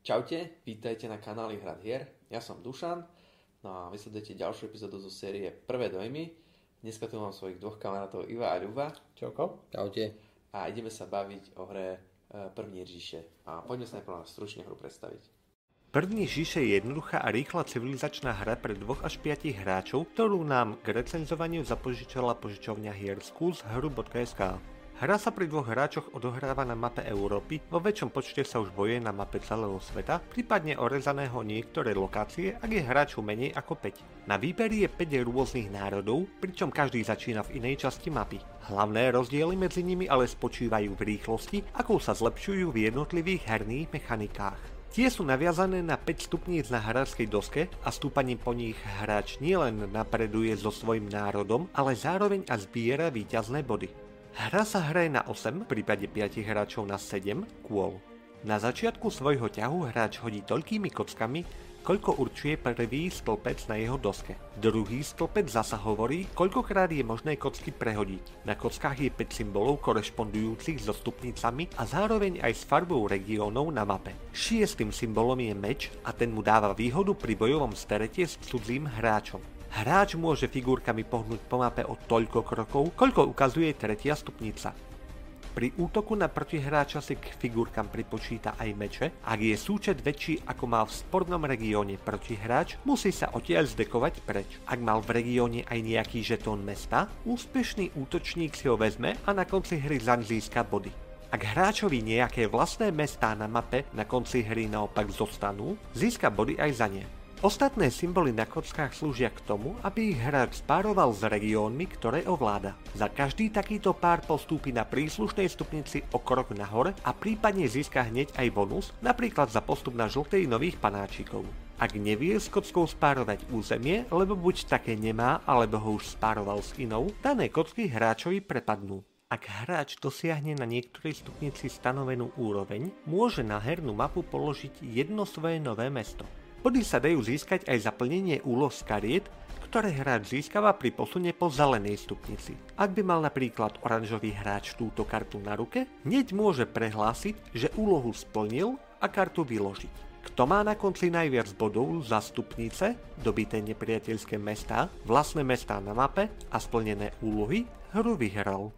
Čaute, vítajte na kanáli Hrad hier. Ja som Dušan, no a vysledujete ďalšiu epizódu zo série Prvé dojmy. Dneska tu mám svojich dvoch kamarátov Iva a Ľuba. Čauko. Čaute. A ideme sa baviť o hre První říše. A poďme sa najprv stručne hru predstaviť. První říše je jednoduchá a rýchla civilizačná hra pre 2 až 5 hráčov, ktorú nám k recenzovaniu zapožičala požičovňa Hierschoolshru.sk. Hra sa pri 2 hráčoch odohráva na mape Európy, vo väčšom počte sa už bojuje na mape celého sveta, prípadne orezaného niektoré lokácie, ak je hráčov menej ako 5. Na výberi je 5 rôznych národov, pričom každý začína v inej časti mapy. Hlavné rozdiely medzi nimi ale spočívajú v rýchlosti, akou sa zlepšujú v jednotlivých herných mechanikách. Tie sú naviazané na 5 stupníc na hráčskej doske a stúpaním po nich hráč nielen napreduje so svojím národom, ale zároveň a zbiera víťazné body. Hra sa hraje na 8, v prípade 5 hráčov na 7 kôl. Na začiatku svojho ťahu hráč hodí toľkými kockami, koľko určuje prvý stĺpec na jeho doske. Druhý stĺpec zasa hovorí, koľkokrát je možné kocky prehodiť. Na kockách je 5 symbolov korešpondujúcich so stupnicami a zároveň aj s farbou regiónov na mape. 6. symbolom je meč a ten mu dáva výhodu pri bojovom strete s cudzím hráčom. Hráč môže figurkami pohnúť po mape o toľko krokov, koľko ukazuje 3. stupnica. Pri útoku na protihráča si k figurkám pripočíta aj meče. Ak je súčet väčší ako mal v spornom regióne protihráč, musí sa odtiaľ zdekovať preč. Ak mal v regióne aj nejaký žetón mesta, úspešný útočník si ho vezme a na konci hry zaň získa body. Ak hráčovi nejaké vlastné mestá na mape na konci hry naopak zostanú, získa body aj za ne. Ostatné symboly na kockách slúžia k tomu, aby ich hráč spároval s regiónmi, ktoré ovláda. Za každý takýto pár postúpi na príslušnej stupnici o krok nahor a prípadne získa hneď aj bonus, napríklad za postup na žltej nových panáčikov. Ak nevie s kockou spárovať územie, lebo buď také nemá, alebo ho už spároval s inou, dané kocky hráčovi prepadnú. Ak hráč dosiahne na niektorej stupnici stanovenú úroveň, môže na hernú mapu položiť jedno svoje nové mesto. Body sa dajú získať aj za plnenie úloh z kariet, ktoré hráč získava pri posune po zelenej stupnici. Ak by mal napríklad oranžový hráč túto kartu na ruke, hneď môže prehlásiť, že úlohu splnil a kartu vyložiť. Kto má na konci najviac bodov za stupnice, dobité nepriateľské mestá, vlastné mestá na mape a splnené úlohy, hru vyhral.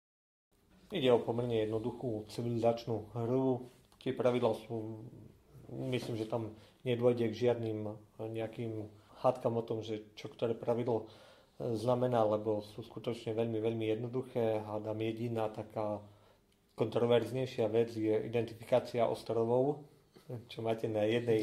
Ide o pomerne jednoduchú civilizačnú hru. Tie pravidlá sú, myslím, že tam nedôjde k žiadnym nejakým hádkam o tom, že čo ktoré pravidlo znamená, lebo sú skutočne veľmi, veľmi jednoduché. Hádam jediná taká kontroverznejšia vec je identifikácia ostrovov, čo máte na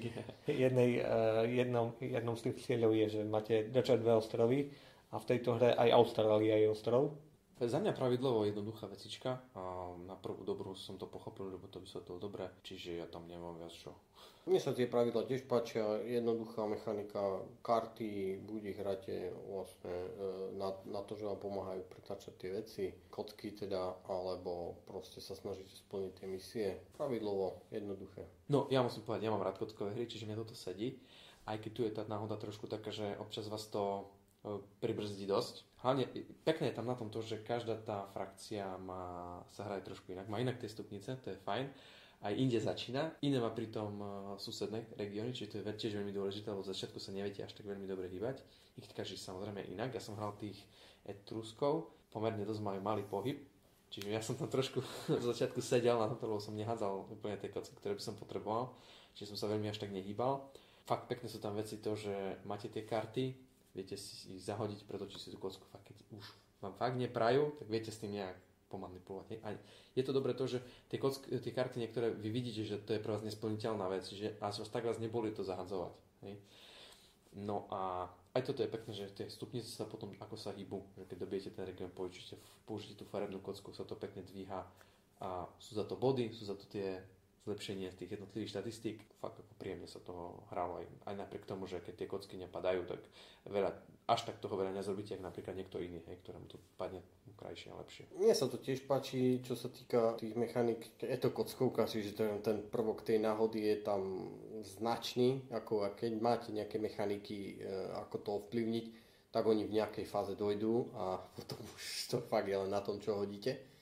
jednom z tých cieľov je, že máte držať 2 ostrovy a v tejto hre aj Austrália je ostrov. To je za mňa pravidlovo jednoduchá vecička a na prvú dobrú som to pochopil, lebo to vysvetlil dobre, čiže ja tam nemám viac čo. Mne sa tie pravidlá tiež páčia, jednoduchá mechanika, karty, buď ich hráte vlastne na to, že vám pomáhajú pretáčať tie veci, kocky teda, alebo proste sa snažíte splniť tie misie. Pravidlovo jednoduché. No, ja musím povedať, ja mám rád kockové hry, čiže mne toto sedí, aj keď tu je tá náhoda trošku taká, že občas vás to pribrzdí dosť. Hlavne pekné je tam na tom to, že každá tá frakcia sa hraje trošku inak. Má inak tie stupnice, to je fajn. Aj inde začína, iné má pritom susedné regióny, čiže to je tiež veľmi dôležité, lebo v začiatku sa neviete až tak veľmi dobre hýbať. Ich každý samozrejme inak. Ja som hral tých Etruskov, pomerne dosť majú malý pohyb, čiže ja som tam trošku v začiatku sedel na to, lebo som nehádzal úplne tie kocky, ktoré by som potreboval, čiže som sa veľmi až tak nehýbal. Fakt pekné sú tam veci to, že máte tie karty, viete si ich zahodiť, pretočiť si tú kocku. Keď už vám fakt neprajú, tak viete s tým nejak pomanipulovať. A je to dobré to, že tie karty niektoré vy vidíte, že to je pre vás nesplniteľná vec, že tak vás neboli to zahadzovať. Hej. No a aj toto je pekné, že tie stupnice sa potom ako sa hýbu, že keď dobijete ten región, použite tú farebnú kocku, sa to pekne dvíha a sú za to body, sú za to tie zlepšenie z tých jednotlivých štatistík. Fakt ako príjemne sa toho hralo aj napriek tomu, že keď tie kocky nepadajú, tak až tak toho veľa nezrobíte, ako napríklad niekto iný, ktorému to padne krajšie a lepšie. Mne sa to tiež páči, čo sa týka tých mechanik. Je to kockovka, čiže ten prvok tej náhody je tam značný, ako a keď máte nejaké mechaniky, ako to ovplyvniť, tak oni v nejakej fáze dojdú a potom už to fakt je len na tom, čo hodíte.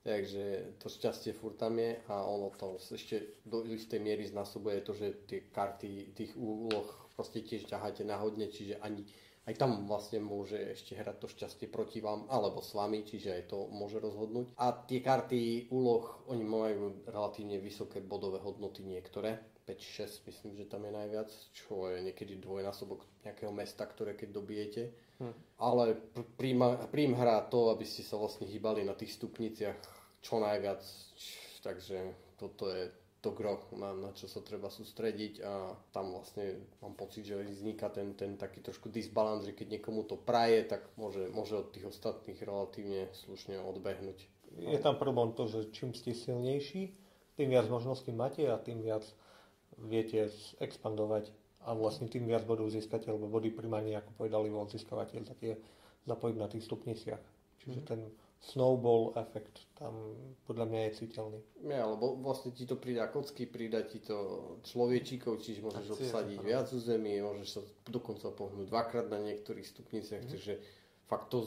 Takže to šťastie furt tam je a ono to ešte do istej miery znásobuje to, že tie karty tých úloh proste tiež ťaháte náhodne, čiže ani aj tam vlastne môže ešte hrať to šťastie proti vám alebo s vami, čiže aj to môže rozhodnúť. A tie karty úloh, oni majú relatívne vysoké bodové hodnoty niektoré, 5-6 myslím, že tam je najviac, čo je niekedy dvojnásobok nejakého mesta, ktoré keď dobijete. Ale prím hrá to, aby ste sa vlastne hýbali na tých stupniciach čo najviac, takže toto je to gro, na čo sa treba sústrediť a tam vlastne mám pocit, že vzniká ten taký trošku disbalans, že keď niekomu to praje, tak môže od tých ostatných relatívne slušne odbehnúť. Je tam problém to, že čím ste silnejší, tým viac možností máte a tým viac viete expandovať a vlastne tým viac bodov získate, lebo body primárne, ako povedali, bol získavateľ, tak je zapojiť na tých stupniciach. Čiže ten snowball efekt tam podľa mňa je citeľný. Ja, lebo vlastne ti to pridá kocky, pridá ti to človečíkov, čiže môžeš obsadiť viac území, môžeš sa dokonca pohnúť dvakrát na niektorých stupniciach, takže fakt to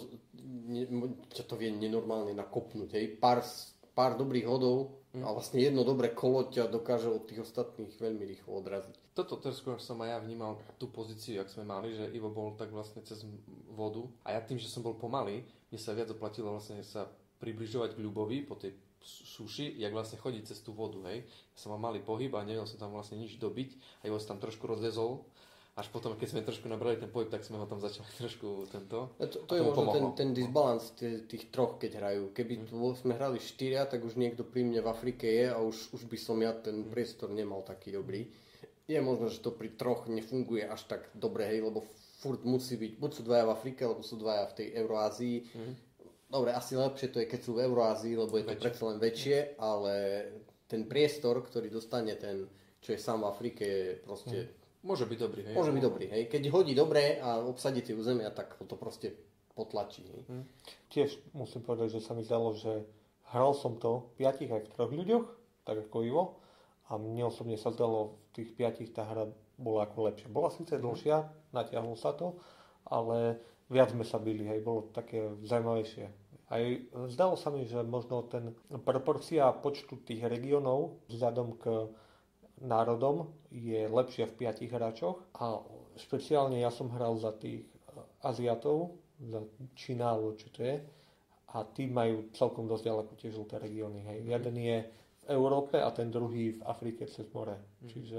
to vie nenormálne nakopnúť. Hej. Pár dobrých hodov a vlastne jedno dobré kolo ťa dokáže od tých ostatných veľmi rýchlo odraziť. Toto skôr som aj ja vnímal tú pozíciu, jak sme mali, že Ivo bol tak vlastne cez vodu a ja tým, že som bol pomalý, mne sa viac oplatilo vlastne sa približovať k Ľubovi po tej suši, jak vlastne chodiť cez tú vodu, hej. Ja som mal malý pohyb a nevedel som tam vlastne nič dobiť a Ivo sa tam trošku rozlezol. Až potom, keď sme trošku nabrali ten pohyb, tak sme ho tam začali trošku tento... To je možno ten disbalans tých troch, keď hrajú. Keby sme hrali 4, tak už niekto pri mne v Afrike je a už by som ja ten priestor nemal taký dobrý. Je možno, že to pri troch nefunguje až tak dobre, hej, lebo furt musí byť, buď sú dvaja v Afrike, alebo sú dvaja v tej Euroázii. Dobre, asi lepšie to je, keď sú v Euroázii, lebo je to predsa len väčšie, ale ten priestor, ktorý dostane ten, čo je sám v Afrike, je proste... Môže byť dobrý, hej? Môže byť dobrý, hej. Keď hodí dobre a obsadí tie územia, tak to proste potlačí, hej. Tiež musím povedať, že sa mi zdalo, že hral som to v 5 aj v 3 ľuďoch, tak ako Ivo, a mne osobne sa zdalo v tých 5 tá hra bola ako lepšia. Bola síce dlhšia, natiahlo sa to, ale viac sme sa bili, hej, bolo také zaujímavejšie. Aj zdalo sa mi, že možno ten proporcia počtu tých regiónov vzhľadom k národom je lepšia v 5 hráčoch a špeciálne ja som hral za tých Aziatov, za Čína, alebo čo to je, a tí majú celkom dosť ďaleko tie žlté regióny. Hej. Jeden je v Európe a ten druhý v Afrike cez more. Čiže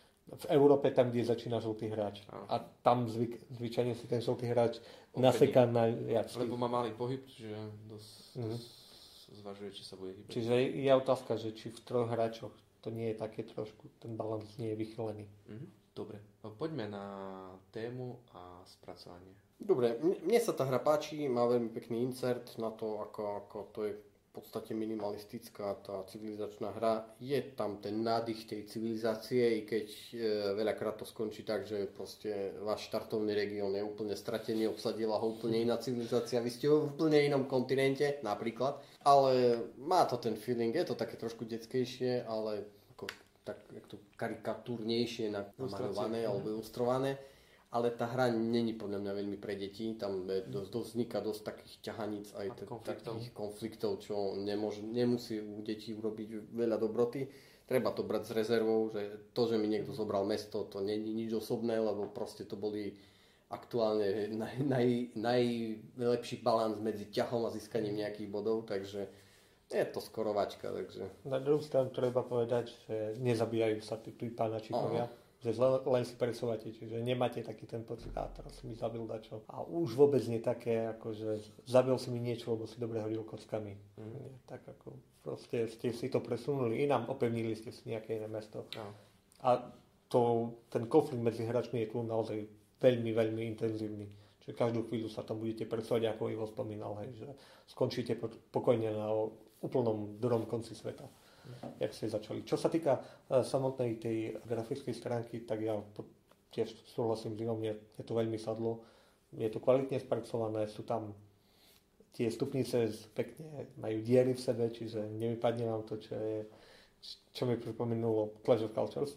v Európe tam, kde začína žltý hráč. A tam zvyčajne si ten žltý hráč naseká najviac. Lebo má malý pohyb, čiže dosť zvažuje, či sa bude hýbať. Čiže je otázka, že či v 3 hráčoch to nie je také trošku, ten balans nie je vychylený. Dobre, poďme na tému a spracovanie. Dobre, mne sa tá hra páči, má veľmi pekný insert na to, ako to je v podstate minimalistická tá civilizačná hra. Je tam ten nádych tej civilizácie, i keď veľakrát to skončí tak, že proste váš štartovný región je úplne stratený, obsadila ho úplne iná civilizácia, vy ste v úplne inom kontinente, napríklad. Ale má to ten feeling, je to také trošku detskejšie, ale ako, tak to karikatúrnejšie namalované alebo ilustrované. Ale tá hra není podľa mňa veľmi pre deti, tam vzniká dosť takých ťahaníc aj takých konfliktov, čo nemusí u detí urobiť veľa dobroty. Treba to brať s rezervou, že to, že mi niekto zobral mesto, to není nič osobné, lebo proste to boli aktuálne najlepší balans medzi ťahom a získaním nejakých bodov, takže je to skorovačka. Takže... Na druhú stranu treba povedať, že nezabíjajú sa tí pánačikovia. Že len si presúvate, čiže nemáte taký ten pocit, a teraz si mi zabil dačo. A už vôbec nie také, ako že zabil si mi niečo, lebo si dobre hodil kockami. Tak ako proste ste si to presunuli inám, opevnili ste si nejaké iné mesto. A ten konflikt medzi hráčmi je tu naozaj veľmi, veľmi intenzívny. Čiže každú chvíľu sa tam budete presúvať, ako Ivo spomínal, hej, že skončíte pokojne na úplnom druhom konci sveta. Jak ste začali. Čo sa týka samotnej tej grafickej stránky, tak ja tiež súhlasím s Ivom, mne to veľmi sadlo. Je to kvalitne spracované, sú tam tie stupnice pekne, majú diery v sebe, čiže nevypadne vám to, čo mi pripomenulo Clash of Cultures.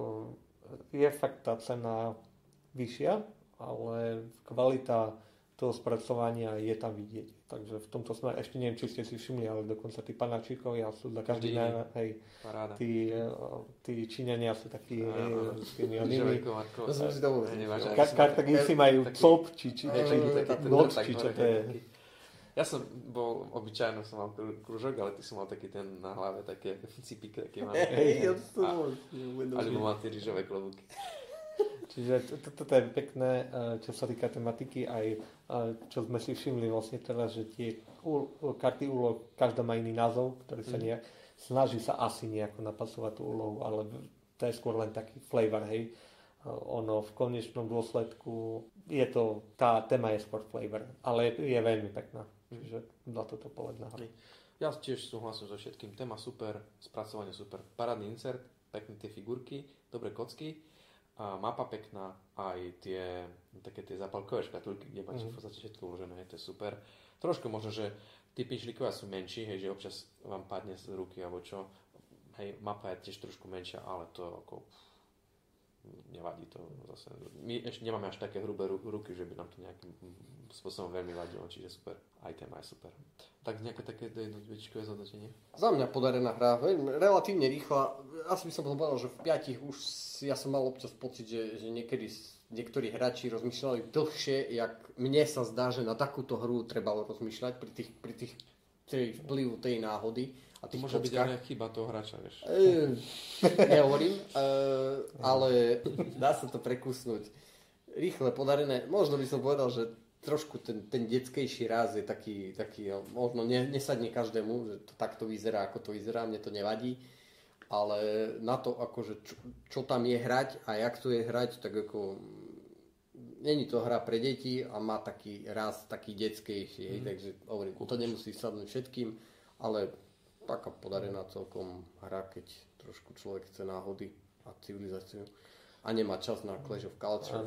Je fakt tá cena vyššia, ale kvalita toho spracovania je tam vidieť. Takže v tomto smere ešte neviem, či ste si všimli, ale dokonca tí panačíkovia sú za každý hej, paráda. tí Číňania sú takí s tými Rýžové onými. Marko. To som si dovolil. Kartagínci majú cop, či noc, či čo to je. Ja som bol obyčajno, som mal kružok, ale ty som mal taký ten na hlave, také cipíky, také malé. A ľubo mal tie rýžové klobúky. Čiže toto je pekné, čo sa týka tematiky, aj čo sme si všimli vlastne teraz, že tie karty úloh, každá má iný názov, ktorý sa snaží sa asi nejako napasovať tú úlohu, ale to je skôr len taký flavor, hej. Ono v konečnom dôsledku je to, tá téma je skôr flavor, ale je veľmi pekná, čiže na toto povedná hra. Ja tiež súhlasím so všetkým, téma super, spracovanie super, parádny insert, pekné tie figurky, dobré kocky, a mapa pekná, aj také tie zápalkové škatulky, kde máte v podstate všetko uložené, to je super. Trošku možno, že tí pinčlíkovia sú menší, hej, že občas vám padne z ruky alebo čo. Hej, mapa je tiež trošku menšia, ale to ako nevadí to zase. My ešte nemáme až také hrubé ruky, že by nám to nejakým spôsobom veľmi vadilo, čiže super. Aj téma je super. Tak nejaké také jednotličkové zhodnotenie? Za mňa podarená hra, relatívne rýchla. Asi by som povedal, že v 5 už ja som mal občas pocit, že niektorí hráči rozmýšľali dlhšie, jak mne sa zdá, že na takúto hru trebalo rozmýšľať pri tých vplyvu tej náhody. A tých môže byť aj chyba toho hráča, vieš. Nehovorím, ale dá sa to prekusnúť. Rýchle, podarené. Možno by som povedal, že trošku ten detskejší ráz je taký možno nesadne každému, že to takto vyzerá, ako to vyzerá, mne to nevadí. Ale na to, akože čo tam je hrať a jak to je hrať, tak ako není to hra pre deti a má taký ráz, taký detskejší. Takže hovorím, to nemusí sadnúť všetkým, ale taká podarená celkom hra, keď trošku človek chce náhody a civilizáciu a nemá čas na Clash of Culture.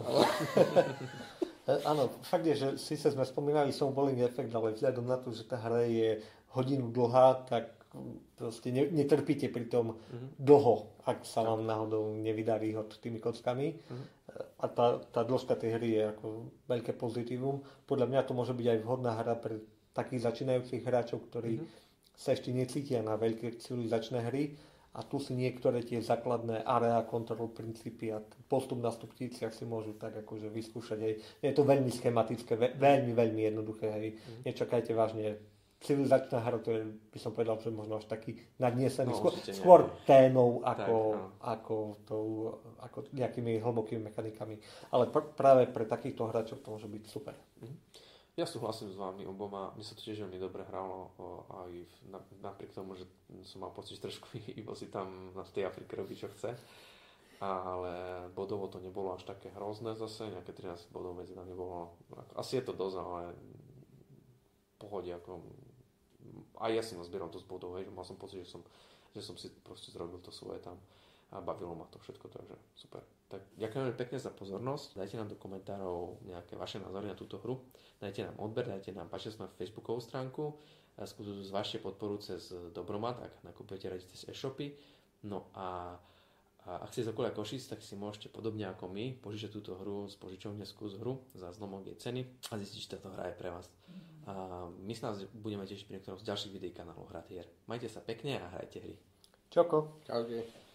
Áno, fakt je, že síce sme spomínali snowballing efekt, ale vzhľadom na to, že tá hra je hodinu dlhá, tak proste netrpíte pri tom dlho, ak sa vám náhodou nevydarí hod tými kockami. A tá dĺžka tej hry je ako veľké pozitívum. Podľa mňa to môže byť aj vhodná hra pre takých začínajúcich hráčov, ktorí sa ešte necítia na veľké civilizačné hry. A tu si niektoré tie základné area control princípy a postup na stupniciach si môžu tak akože vyskúšať. Hej. Je to veľmi schematické, veľmi, veľmi jednoduché. Hej. Nečakajte vážne. Civilizačná hra, to je, by som povedal, že možno až taký nadnesený. Skôr témou ako nejakými hlbokými mechanikami. Ale práve pre takýchto hráčov to môže byť super. Ja súhlasím s vami oboma. Mne sa to tiež veľmi dobre hralo, aj napriek tomu, že som mal pocit, že trošku iba si tam v tej Afrike robí, čo chce. Ale bodovo to nebolo až také hrozné zase, nejaké 13 bodov medzi nami bolo. Asi je to dosť, ale pohode, ako aj ja si nazbieram to z bodov, hej, že mal som pocit, že som si proste zrobil to svoje tam a bavilo ma to všetko, takže super. Tak ďakujem veľmi pekne za pozornosť. Dajte nám do komentárov nejaké vaše názory na túto hru. Dajte nám odber, dajte nám, páčte sa na Facebookovú stránku. Zvážte podporu cez Dobromat, ak nakupujete radi cez e-shopy. No a ak ste z okolia Košíc, tak si môžete podobne ako my požičať túto hru z požičovne Skús hru za zlomok jej ceny a zistiť, či táto hra je pre vás. A my sa nás budeme tešiť pri niektorom z ďalších videí kanálu Hrať hier. Majte sa pekne a hrajte hry. Čoko. Čaute.